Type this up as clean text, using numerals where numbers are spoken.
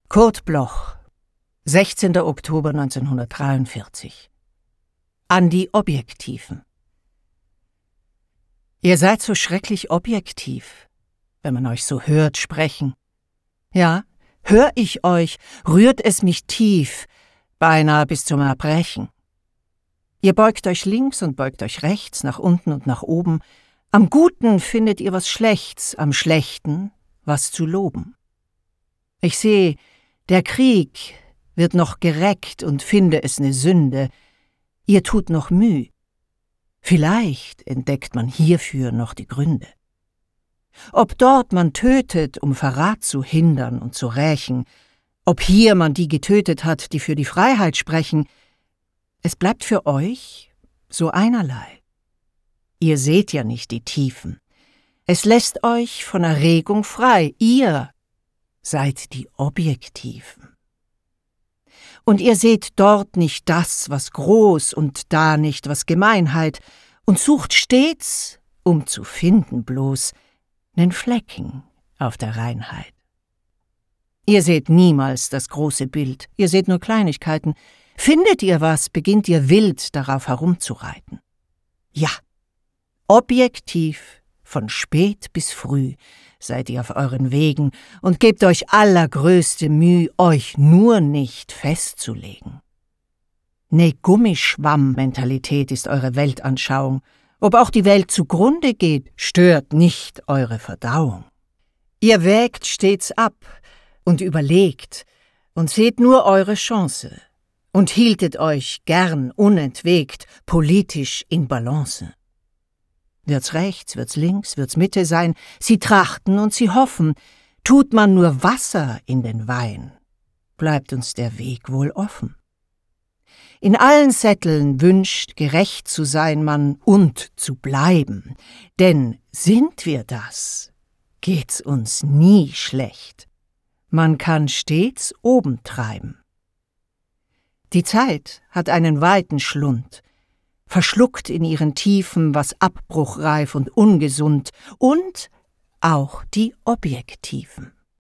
Kurt Bloch, 16. Oktober 1943. An die Objektiven. Ihr seid so schrecklich objektiv, wenn man euch so hört sprechen. Ja, hör ich euch, rührt es mich tief, beinahe bis zum Erbrechen. Ihr beugt euch links und beugt euch rechts, nach unten und nach oben. Am Guten findet ihr was Schlechts, am Schlechten was zu loben. Ich seh, der Krieg wird noch gereckt und finde es ne Sünde. Ihr tut noch Müh. Vielleicht entdeckt man hierfür noch die Gründe. Ob dort man tötet, um Verrat zu hindern und zu rächen, ob hier man die getötet hat, die für die Freiheit sprechen, es bleibt für euch so einerlei. Ihr seht ja nicht die Tiefen. Es lässt euch von Erregung frei. Ihr seid die Objektiven. Und ihr seht dort nicht das, was groß, und da nicht, was Gemeinheit, und sucht stets, um zu finden bloß, nen Flecken auf der Reinheit. Ihr seht niemals das große Bild, ihr seht nur Kleinigkeiten. Findet ihr was, beginnt ihr wild darauf herumzureiten. Ja, objektiv, von spät bis früh, seid ihr auf euren Wegen und gebt euch allergrößte Müh, euch nur nicht festzulegen. Ne Gummischwamm-Mentalität ist eure Weltanschauung. Ob auch die Welt zugrunde geht, stört nicht eure Verdauung. Ihr wägt stets ab und überlegt und seht nur eure Chance und hieltet euch gern unentwegt politisch in Balance. Wird's rechts, wird's links, wird's Mitte sein, sie trachten und sie hoffen, tut man nur Wasser in den Wein, bleibt uns der Weg wohl offen. In allen Sätteln wünscht, gerecht zu sein man und zu bleiben, denn sind wir das, geht's uns nie schlecht. Man kann stets oben treiben. Die Zeit hat einen weiten Schlund, verschluckt in ihren Tiefen, was abbruchreif und ungesund, und auch die Objektiven.